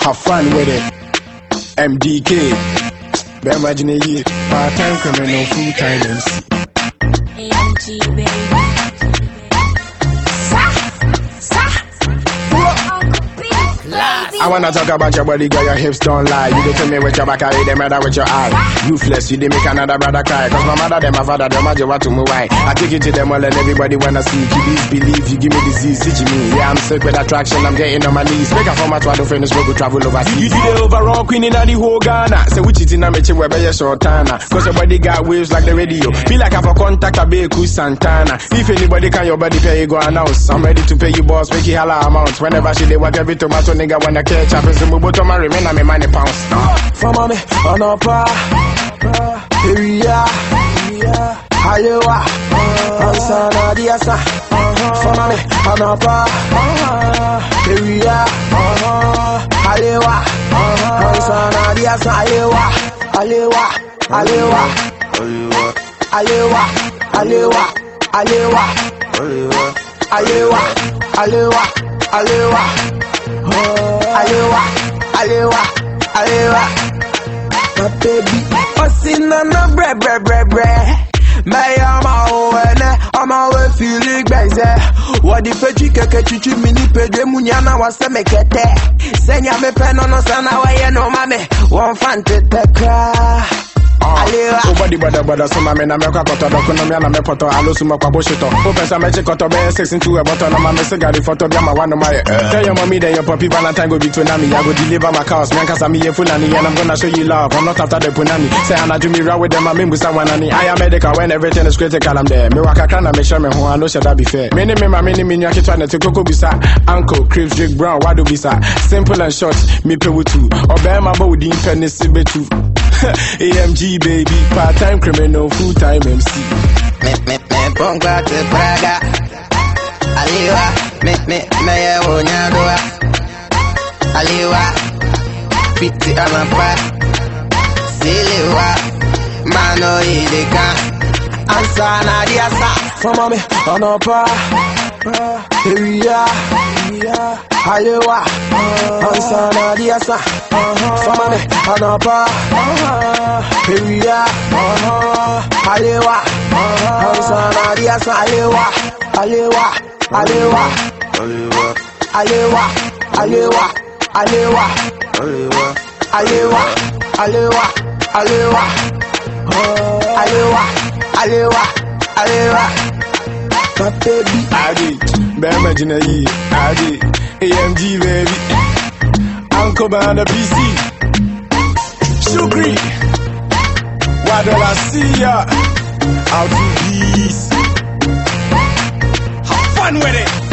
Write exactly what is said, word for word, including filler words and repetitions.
have fun with it. M D K, be imagine ye part-time criminal, full-time M C. M G baby. I wanna talk about your body, girl, your hips don't lie. You dey tell me with your back, I they matter with your eye. Ruthless, you dey make another brother cry. Cause my mother, them, my father, them, I just want to move why. I take it to them all and everybody wanna see. You disbelieve, you give me disease, teach me. Yeah, I'm sick with attraction, I'm getting on my knees. Make a format to the friends, we go travel overseas. You do the overall queen in the whole Ghana. Say which it in a meche where be short tana. Cause your body got waves like the radio. Be like I have a contact, a Beku Santana. If anybody can your body pay, you go announce. I'm ready to pay you boss, make it holla amounts. Whenever she dey want every tomato nigga wanna catch up. Is the move to marry me, na me money pounds. For mommy, on a pa, here we are, Iowa, Ansana Diasa. For mommy, on a pa, here we are, Iowa, Ansana Diasa. Iowa, Iowa, Iowa, Iowa, Iowa, Iowa, Iowa, Iowa, Iowa. Alewa, Alewa, Alewa, my baby. Osina no bre bre bre bre. My ama owene, ama we feeling beze. What the fechi keke chichi mini pede munyana wase mekete. Senya me peno no sana wa ye no mame. One fan te tekra. Nobody brother brother so my man na me kwa koto do kono me na me poto alo suma kwa boshito o pesa me che koto be six into a bottle no my me cigar photo be my one no my tell your mommy then your puppy valentine go between me I go deliver my cows me kasa me ye fulani and I'm gonna show you love I'm not after the punani say ana do me right with them my me busa wanani I am medical when everything is critical I'm there me waka kana me show me ho I know should that be fair me ni me ma me ni me nwa kitwa na te koko bisa uncle Cribs Drake Brown wado bisa simple and short me pe wutu obema ba wudi penis betu A M G baby, part-time criminal, full-time M C. Me me me ponga te praga. Aliwa, me me me ye wonyadoa. Aliwa, piti amapa. Siliwa, mano ideka. Ansana diasa. For mommy, onopa. Here we are. Alewa, Ansana diasa. For mommy, onopa. Here we are. Alewa, Ansana diasa. Alewa, Alewa, Alewa, Alewa, Alewa, Alewa, Alewa, Alewa, Alewa, Alewa, Alewa, Alewa. My baby, Adi, be imagine ye, Adi, A M G baby, Uncle behind the P C, Shukri, Wadola see ya, out to peace, have fun with it.